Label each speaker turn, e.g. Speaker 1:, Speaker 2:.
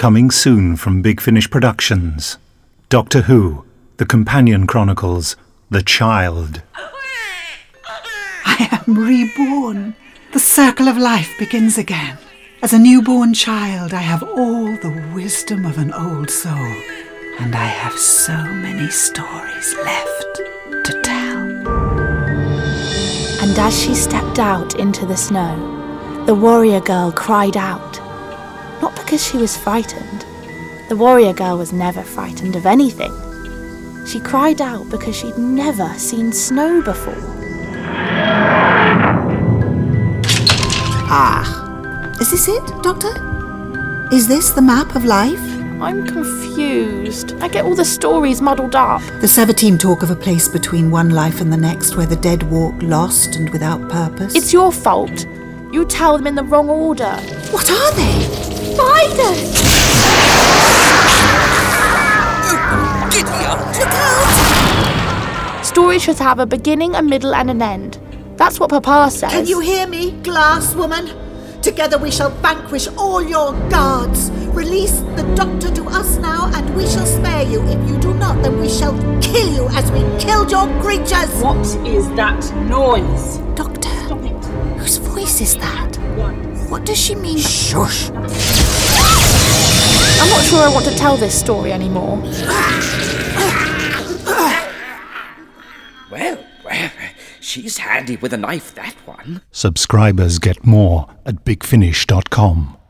Speaker 1: Coming soon from Big Finish Productions. Doctor Who, The Companion Chronicles, The Child.
Speaker 2: I am reborn. The circle of life begins again. As a newborn child, I have all the wisdom of an old soul. And I have so many stories left to tell.
Speaker 3: And as she stepped out into the snow, the warrior girl cried out. Not because she was frightened. The warrior girl was never frightened of anything. She cried out because she'd never seen snow before.
Speaker 4: Ah, is this it, Doctor? Is this the map of life?
Speaker 3: I'm confused. I get all the stories muddled up.
Speaker 4: The Sever team talk of a place between one life and the next where the dead walk lost and without purpose.
Speaker 3: It's your fault. You tell them in the wrong order.
Speaker 4: What are they?
Speaker 3: Spiders!
Speaker 4: Giddy up! Look out!
Speaker 3: Stories should have a beginning, a middle and an end. That's what Papa says.
Speaker 4: Can you hear me, glass woman? Together we shall vanquish all your guards. Release the Doctor to us now, and we shall spare you. If you do not, then we shall kill you as we killed your creatures.
Speaker 5: What is that noise?
Speaker 4: Doctor,
Speaker 5: Stop it.
Speaker 4: whose voice is that? What does she mean?
Speaker 1: Shush!
Speaker 3: I'm not sure I want to tell this story anymore.
Speaker 6: Well, she's handy with a knife, that one.
Speaker 1: Subscribers get more at bigfinish.com.